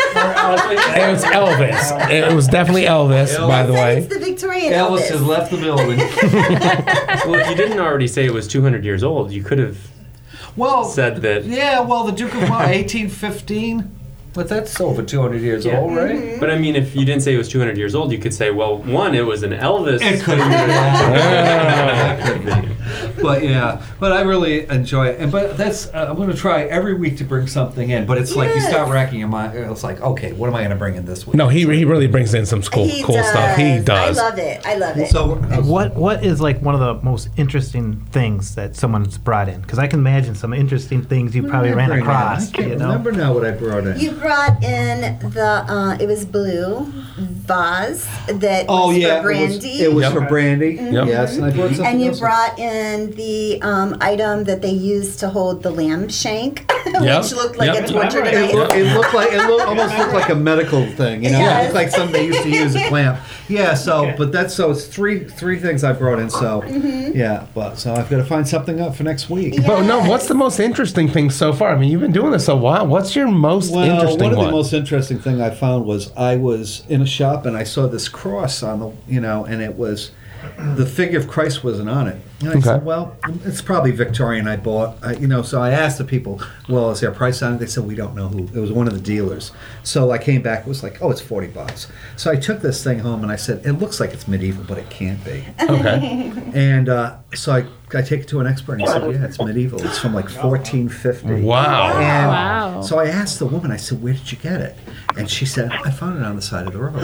It was Elvis. It was definitely Elvis, Elvis. by the way. It's the Victorian Elvis Elvis. has left the building. Well, if you didn't already say it was two hundred years old, you could have well, said that. Yeah, well, the Duke of Wellington, eighteen fifteen. But that's over two hundred years Yeah. old, right? Mm-hmm. But I mean, if you didn't say it was two hundred years old, you could say, well, one, it was an Elvis. It could be. Yeah. It could be. But yeah, but I really enjoy it. And but that's uh, I'm going to try every week to bring something in. But it's like you Yes. start racking your mind. It's like, okay, what am I going to bring in this week? No, he he really brings in some cool He cool does. stuff. He does. I love it. I love it. So What what is like one of the most interesting things that someone's brought in? Because I can imagine some interesting things you probably ran Bring in. across. I can't You know, remember now what I brought in. You brought in the uh, it was blue vase that oh was yeah, for it was, brandy. it was Yep. for brandy. Yep. Yes, and I brought something And you else. brought in the um, item that they used to hold the lamb shank, Yep. which looked like Yep. a torture It, device. looked, it looked like it looked, almost looked like a medical thing, you know. Yes. It looked like something they used to use a clamp. Yeah. So, but that's so it's three three things I brought in. So, yeah. But so I've got to find something up for next week. But no, what's the most interesting thing so far? I mean, you've been doing this a while. What's your most Well, interesting one of one? the most interesting thing I found was I was in a shop and I saw this cross on the, you know, and it was the figure of Christ wasn't on it. And I Okay. said, well, it's probably Victorian I bought, I, you know. So I asked the people, well, is there a price on it? They said, we don't know who. It was one of the dealers. So I came back. It was like, oh, it's forty bucks. So I took this thing home and I said, it looks like it's medieval, but it can't be. Okay. And uh, so I, I take it to an expert and he said, yeah, it's medieval. It's from like fourteen fifty. Wow. And Wow. so I asked the woman, I said, where did you get it? And she said, I found it on the side of the road.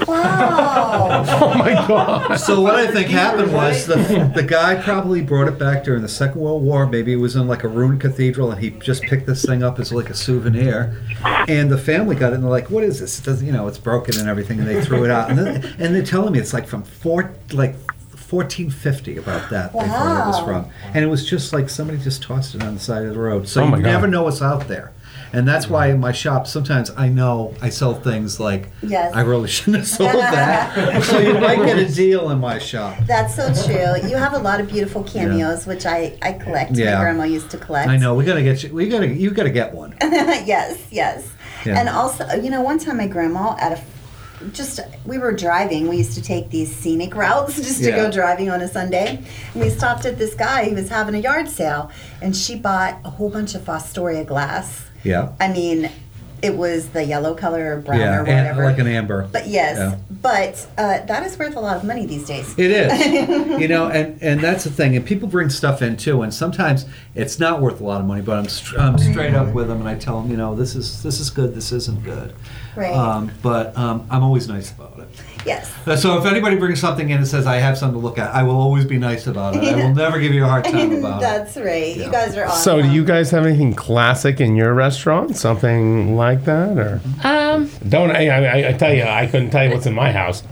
Wow. Oh my God. So what I think happened was the, the guy probably brought it back during the Second World War. Maybe it was in like a ruined cathedral and he just picked this thing up as like a souvenir. And the family got it and they're like, what is this? It doesn't, you know, it's broken and everything. And they threw it out. And, then, and they're telling me it's like from four, like fourteen fifty about that. They thought it was Wow. from. And it was just like somebody just tossed it on the side of the road. So Oh my you God. never know what's out there. And that's why in my shop, sometimes I know I sell things like, Yes. I really shouldn't have sold that. So you might get a deal in my shop. That's so true. You have a lot of beautiful cameos, which I, I collect. Yeah. My grandma used to collect. I know. We gotta get you. We gotta. You gotta get one. yes, yes. Yeah. And also, you know, one time my grandma at a just we were driving. We used to take these scenic routes just to Yeah. go driving on a Sunday. And we stopped at this guy. He was having a yard sale, and she bought a whole bunch of Fostoria glass. Yeah. I mean, it was the yellow color or brown Yeah. or And whatever. like an amber. But yes, Yeah. but uh, that is worth a lot of money these days. It is. You know, and and that's the thing. And people bring stuff in too. And sometimes it's not worth a lot of money. But I'm str- I'm straight up with them, and I tell them, you know, this is this is good. This isn't good. Right. Um, but um, I'm always nice about it. Yes. Uh, So if anybody brings something in and says I have something to look at, I will always be nice about it. I will never give you a hard time about it. That's right. Yeah. You guys are awesome. So, do you guys have anything classic in your restaurant? Something like that, or Um, don't? I, I, I tell you, I couldn't tell you what's in my house.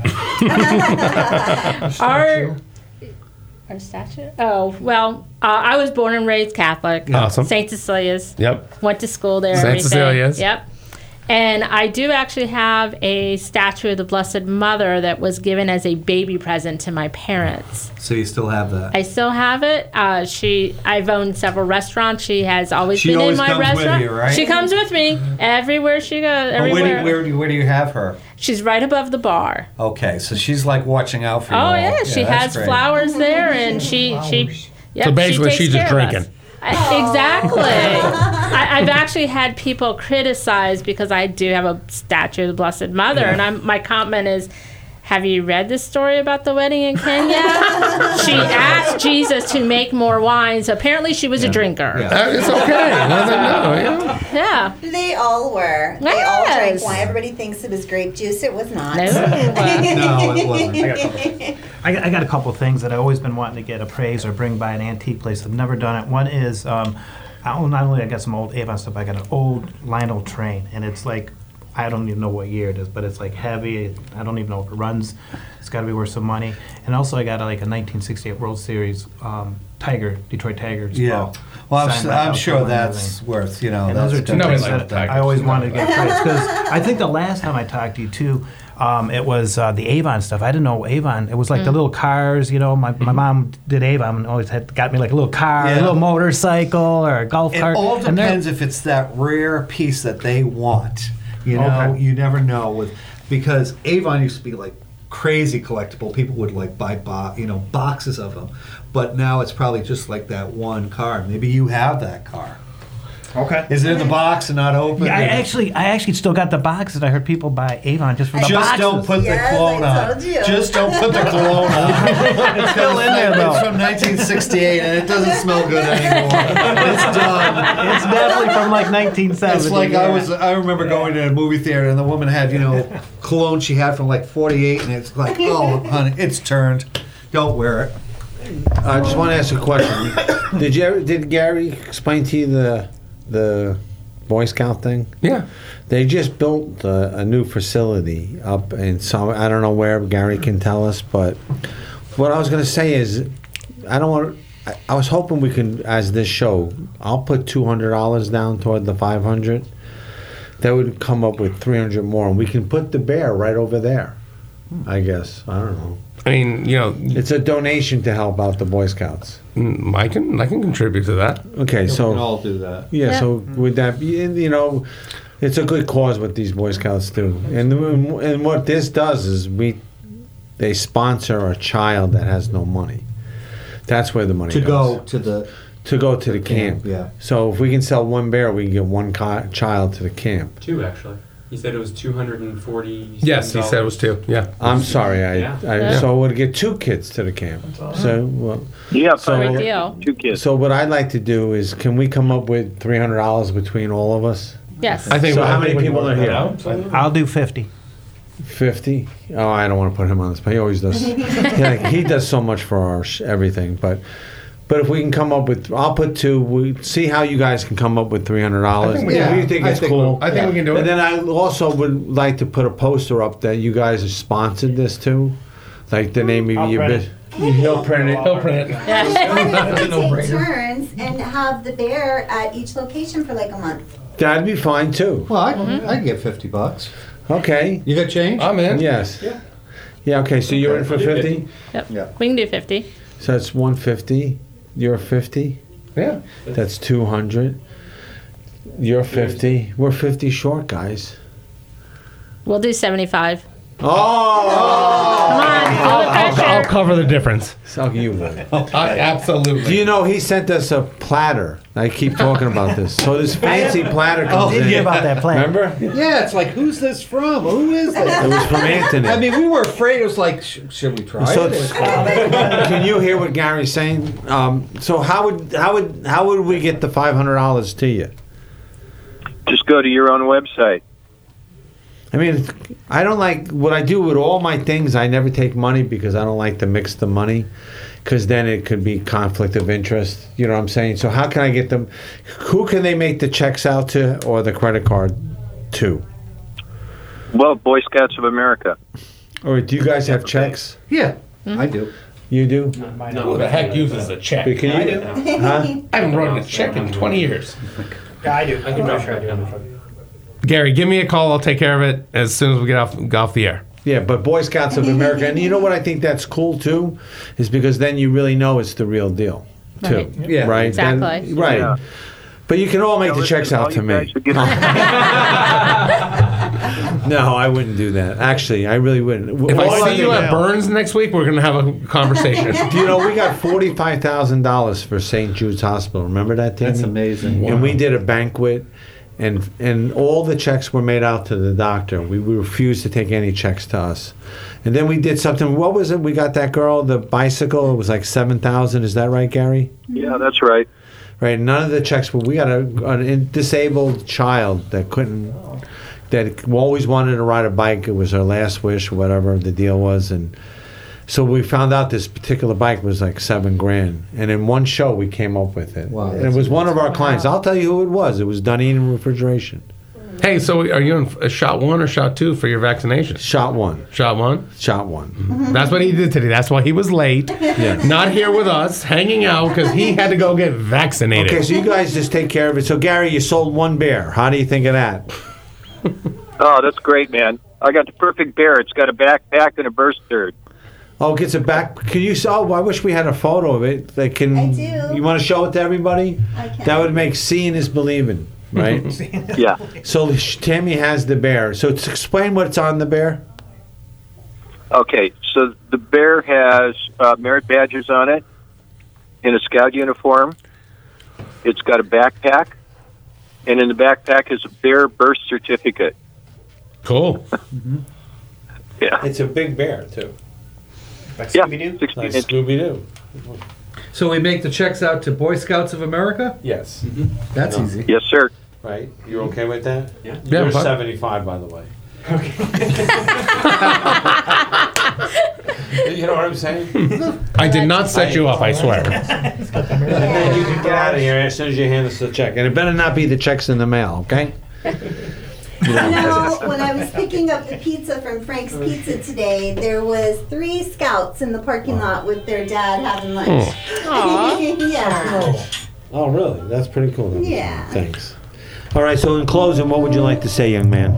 our our statue. Oh well, uh, I was born and raised Catholic. Awesome. Saint Cecilia's. Yep. Went to school there. Saint everything. Cecilia's. Yep. And I do actually have a statue of the Blessed Mother that was given as a baby present to my parents. So you still have that. I still have it. Uh, she, I've owned several restaurants. She has always She been always in my comes with restaurant. you, right? She comes with me everywhere she goes. But where, do Everywhere. you, where, do you, where do you have her? She's right above the bar. Okay, so she's like watching out for you. Oh all. yeah, she that's has great. flowers there, and she she. Yep, So basically, she she's takes just care of drinking. us. I, exactly. I, I've actually had people criticize because I do have a statue of the Blessed Mother, Yeah. and I'm my comment is, Have you read the story about the wedding in Kenya? She asked Jesus to make more wine, so apparently she was a drinker. Yeah. Uh, it's okay. Let them know, yeah. Yeah. They all were. They Yes. all drank wine. Everybody thinks it was grape juice. It was not. No. No, it wasn't. I got a couple. I got, I got a couple things that I've always been wanting to get appraised or bring by an antique place. I've never done it. One is, um, I own, not only I got some old Avon stuff, I got an old Lionel train, and it's like, I don't even know what year it is, but it's like heavy. I don't even know if it runs. It's got to be worth some money. And also, I got a, like a nineteen sixty-eight World Series um, Tiger, Detroit Tigers. Yeah. ball, Well, I'm, signed s- by I'm Al sure Cole and that's everything. worth, you know. And those are that's two gonna things be that like the I always Tigers. wanted to get praised. Because I think the last time I talked to you, too, um, it was uh, the Avon stuff. I didn't know Avon. It was like the Mm. little cars, you know. My, my mom did Avon and always had got me like a little car, Yeah. a little motorcycle, or a golf It cart. all And they're- depends if it's that rare piece that they want. You know, Okay. you never know with because Avon used to be like crazy collectible. People would like buy bo- you know boxes of them, but now it's probably just like that one car. Maybe you have that car. Okay. Is it in the box and not open? Yeah, I actually, I actually still got the boxes. I heard people buy Avon just for the Just boxes. don't put Yes, the cologne I on. told you. Just don't put the cologne on. It's still in there though. It's from nineteen sixty-eight and it doesn't smell good anymore. It's done. It's definitely from like nineteen seventy. It's like yeah. I was. I remember going to a movie theater and the woman had, you know, cologne she had from like forty-eight, and it's like, oh, honey, it's turned. Don't wear it. I just want to ask a question. Did you ever, did Gary explain to you the the Boy Scout thing? Yeah. They just built a, a new facility up in some, I don't know where, Gary can tell us, but what I was going to say is, I don't want, I, I was hoping we could, as this show, I'll put two hundred dollars down toward the five hundred. That would come up with three hundred more, and we can put the bear right over there, I guess. I don't know. I mean, you know, It's a donation to help out the Boy Scouts. mm, I can I can contribute to that. Okay, We so... can all do that. Yeah, Yeah. so would that be, and, you know, it's a good cause what these Boy Scouts do. And and what this does is we, they sponsor a child that has no money. That's where the money To goes. go to the To go to the camp. yeah. So if we can sell one bear, we can get one co- child to the camp. Two, actually. He said it was two hundred forty. Yes, he said it was two. Yeah. I'm sorry, I, Yeah. I Yeah. so we'll get two kids to the camp. So, well, Yeah, So- Great deal. two kids. so what I'd like to do is, can we come up with three hundred dollars between all of us? Yes. I think. So I how think many we can people work are that here? out. I'll do fifty. Fifty? Oh, I don't want to put him on this, but he always does. Yeah, he does so much for our sh- everything. But, but if we can come up with, I'll put two. We see how you guys can come up with three hundred dollars. I think we If can. you think I it's think cool, we- I think we can do And it. then I also would like to put a poster up that you guys have sponsored this to, like the name of I'll your print business. He'll print it. He'll print it. Or we take turns and have the bear at each location for like a month. That'd be fine too. Well, I can, I can get fifty bucks. Okay. You got change? I'm in. Yes. Yeah. Okay. So you're in for fifty. Yep. Yeah. We can do fifty. So that's one fifty. You're fifty. Yeah. That's two hundred. You're fifty. We're fifty short, guys. We'll do seventy-five. Oh! Come on, feel the I'll, I'll pressure. cover the difference. So you would. I, absolutely. Do you know he sent us a platter? I keep talking about this. So this fancy platter comes Did in. hear about that plan? Remember? Yeah, it's like, who's this from? Who is It this? was from Anthony. I mean, we were afraid. It was like, sh- should we try So it? it's- can you hear what Gary's saying? Um, so how would how would how would we get the five hundred dollars to you? Just go to your own website. I mean, I don't like what I do with all my things. I never take money because I don't like to mix the money, because then it could be conflict of interest. You know what I'm saying? So how can I get them? Who can they make the checks out to or the credit card to? Well, Boy Scouts of America. Or do you guys have checks? Yeah, I do. You do? Who the heck uses a check? But can you? Huh? I haven't written a check in twenty years. Yeah, I do. I can make sure I do. Gary, give me a call. I'll take care of it as soon as we get off, get off the air. Yeah, but Boy Scouts of America, and you know what I think that's cool too, is because then you really know it's the real deal, too. Right. Yeah. Right. Exactly. Then- right. Yeah. But you can all make the Listen, checks all out to you me. guys should get- No, I wouldn't do that. Actually, I really wouldn't. If All I see do you at now- Burns next week, we're going to have a conversation. Do you know we got forty-five thousand dollars for Saint Jude's Hospital? Remember that, Tammy? That's amazing. And we did a banquet, and and all the checks were made out to the doctor. We, we refused to take any checks to us. And then we did something. What was it? We got that girl the bicycle. It was like seven thousand. Is that right, Gary? Yeah, that's right. Right. None of the checks. But we got a, a disabled child that couldn't. That always wanted to ride a bike. It was her last wish, whatever the deal was, and so we found out this particular bike was like seven grand. And in one show, we came up with it. Wow, and it was one of our clients. I'll tell you who it was. It was Dunedin Refrigeration. Hey, so are you in uh, shot one or shot two for your vaccination? Shot one. Shot one? Shot one. Mm-hmm. That's what he did today. That's why he was late. Yeah. Not here with us, hanging out, because he had to go get vaccinated. Okay, so you guys just take care of it. So, Gary, you sold one bear. How do you think of that? Oh, that's great, man. I got the perfect bear. It's got a backpack and a burst turd. Oh, it gets it back. Can you? Oh, I wish we had a photo of it. Like, can I do. You want to show it to everybody? I can. That would make seeing is believing, right? Yeah. So Tammy has the bear. So to explain what's on the bear. Okay, so the bear has uh, merit badges on it, in a scout uniform. It's got a backpack, and in the backpack is a bear birth certificate. Cool. Yeah. It's a big bear too. Like Yeah, Scooby-Doo? sixteen Like inch. Scooby Doo. So we make the checks out to Boy Scouts of America? Yes. That's No. easy. Yes, sir. Right. You're okay with that? Yeah. Yeah, You're fine. seventy-five, by the way. You know what I'm saying? I did not set you up, I swear. And then you can get out of here as soon as you hand us the check. And it better not be the checks in the mail, okay? You know, when I was picking up the pizza from Frank's Pizza today, there was three scouts in the parking lot with their dad having lunch. Yeah. Oh, really? That's pretty cool. Then. Yeah. Thanks. All right, so in closing, what would you like to say, young man?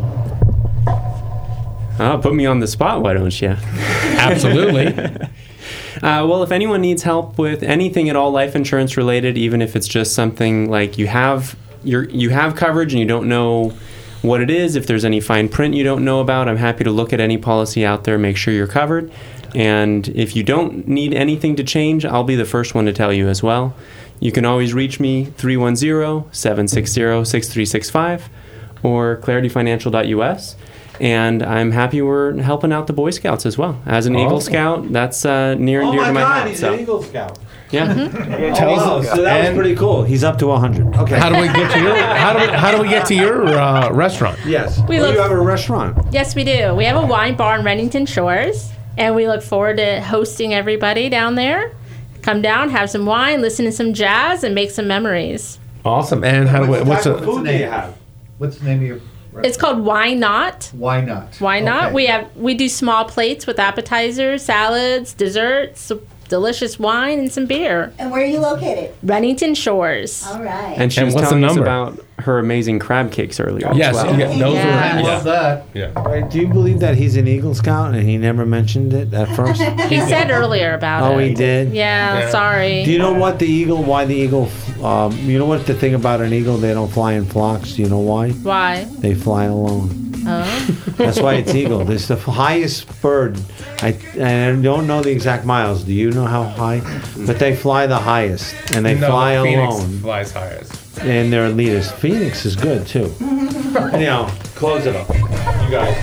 Oh, put me on the spot, why don't you? Absolutely. Uh, well, if anyone needs help with anything at all life insurance related, even if it's just something like you have you're, you have coverage and you don't know what it is, if there's any fine print you don't know about, I'm happy to look at any policy out there, make sure you're covered. And if you don't need anything to change, I'll be the first one to tell you as well. You can always reach me, three one zero, seven six zero, six three six five or clarity financial dot U S. And I'm happy we're helping out the Boy Scouts as well. As an Oh. Eagle Scout, that's uh, near and Oh dear my to my God, heart. he's so. an Eagle Scout. Yeah. Oh, wow, so that was pretty cool. He's up to one hundred. Okay. How do we get to your how do we, how do we get to your uh, restaurant? Yes. We Well, look- you have a restaurant. Yes, we do. We have a wine bar in Renington Shores, and we look forward to hosting everybody down there. Come down, have some wine, listen to some jazz, and make some memories. Awesome. And how do we, what's What type of a, food do you have? What's the name of your It's called Why Not? Why not? Why not? Okay. We have we do small plates with appetizers, salads, desserts, delicious wine, and some beer. And where are you located? Renington Shores. All right. And she And was what's the telling us number? about her amazing crab cakes earlier. as yes, well. yeah, those Yeah. are I love that. yeah. Right. Do you believe that he's an Eagle Scout and he never mentioned it at first? He said earlier about Oh, it. he did? Yeah, Yeah. sorry. Do you know what the eagle, why the eagle, um, you know what the thing about an eagle, they don't fly in flocks. Do you know why? Why? They fly alone. Oh. That's why it's eagle. It's the highest bird. I, and I don't know the exact miles. Do you know how high? But they fly the highest, and they No, fly Phoenix alone. flies highest. And they're elitist. Phoenix is good, too. Anyhow, close it up. You guys.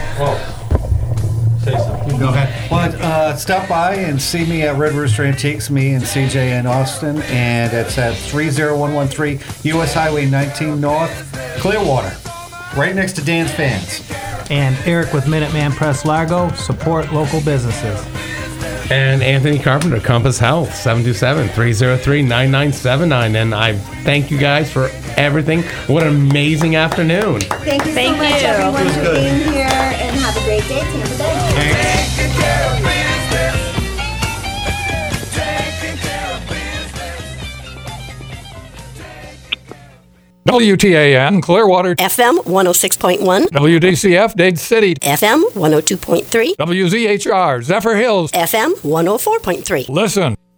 Oh. Say something. Go ahead. Well, uh, stop by and see me at Red Rooster Antiques, me and C J in Austin, and it's at three zero one one three U S Highway nineteen North, Clearwater, right next to Dan's Fans. And Eric with Minuteman Press Largo, support local businesses. And Anthony Carpenter, Compass Health, seven two seven, three zero three, nine nine seven nine. And I thank you guys for everything. What an amazing afternoon. Thank you Thank so much, you. everyone, for being here, and have a great day, Tampa Bay. W T A N, Clearwater. F M one oh six point one. W D C F, Dade City. F M one oh two point three. W Z H R, Zephyr Hills. F M one oh four point three. Listen.